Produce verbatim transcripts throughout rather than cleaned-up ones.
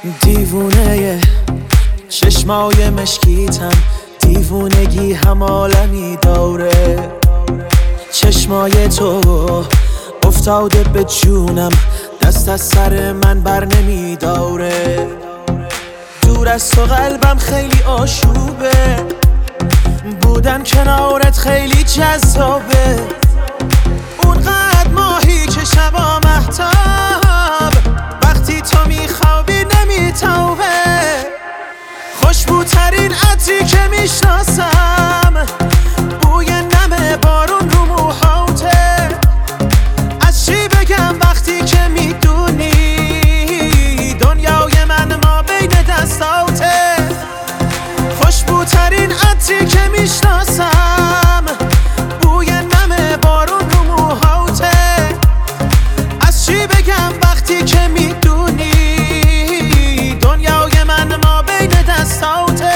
دیوونه چشمای مشکیتم، دیوونگی هم عالمی داره. چشمای تو افتاده به جونم، دست از سر من بر نمی داره. دور از تو قلبم خیلی آشوبه، بودن کنارت خیلی جذابه. اونقدر ماهی که شبا مهتاب، وقتی تو میخوابی نمیتابه. خوشبوترین عطری که میشناسم، بوی نم بارون رو موهاته. از چی بگم وقتی که میدونی دنیای من ما بین دستاته. خوشبوترین عطری که میشناسم، بوی نم بارون رو موهاته. از چی بگم وقتی که میدونی دنیای من ما بین دستاته.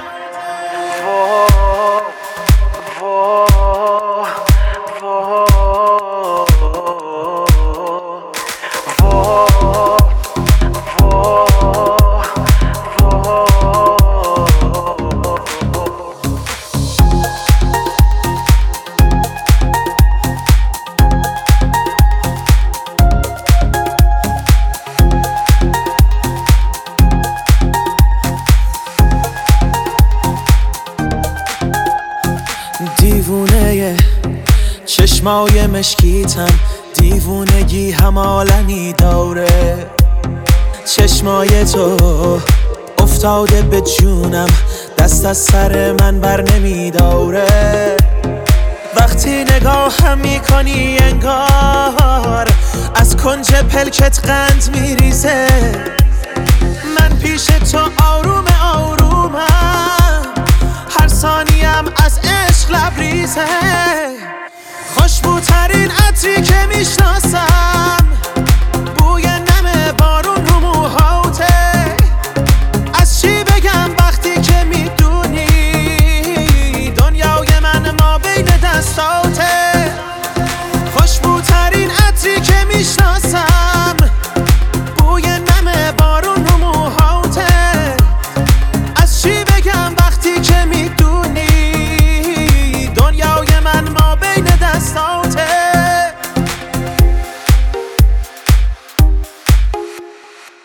دیوونه چشمای مشکیتم، دیوونگی هم عالمی داره. چشمای تو افتاده به جونم، دست از سر من بر نمی داره. وقتی نگاهم میکنی انگار از کنج پلکت قند میریزه. من پیش تو آروم آرومم، هر ثانیم از عشق لبریزه. خوشبوترین عطری که میشناسم،